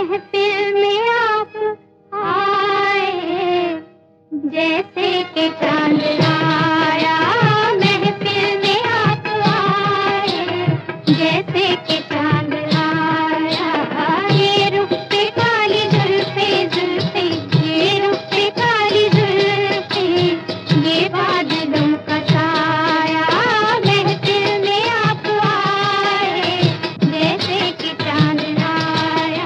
महफिल में आप आए, जैसे कि चांद आया। महफिल में आप आए, जैसे कि चांद आया। ये रुख पे काली जुल्फे जुल्फे, ये रुख पे काली जुल्फे, ये बादलों का साया। महफिल में आप आए, जैसे कि चांद आया।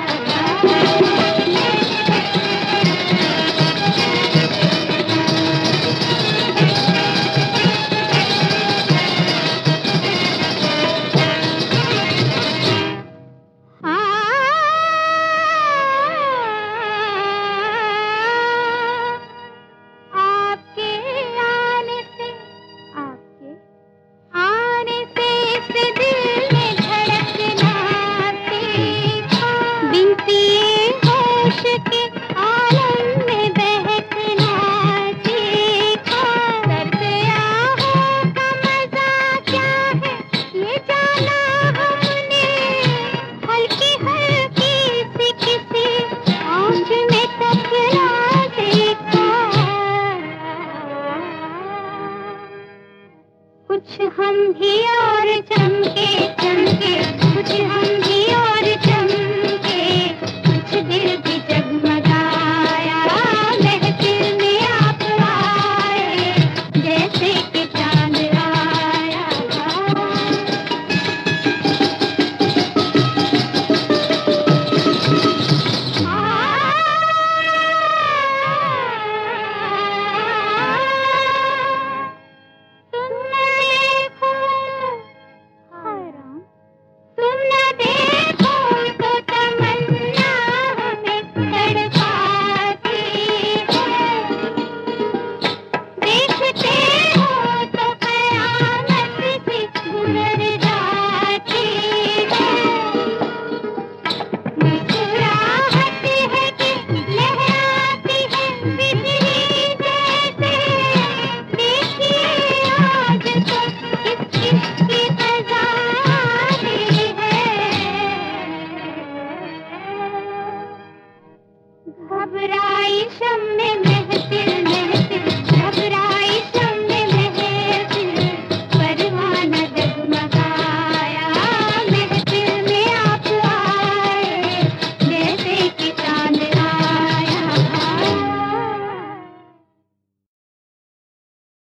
आपके आने से, आपके आने से इस दिल में धड़कना सीखा। बिनती होश के आलम में बहकना सीखा। दर्द आहों का मजा क्या है ये जाना हमने। हल्की हल्की सी किसी आँच में तपना देखा। कुछ हम भी और चमके चमके, कुछ हम भी और चमके, कुछ दिल भी जगमगाया। महफिल में आप आए, जैसे कि चांद आया। तुम न देखो तो तमन्ना हमें तड़पाती है। देखते हो तो क़यामत सी गुजर जाती है। मुस्कुराहट है कि लहराती है बिजली जैसे। देखिए आज तो किसकी क़ज़ा आई है। घबराई शम्मा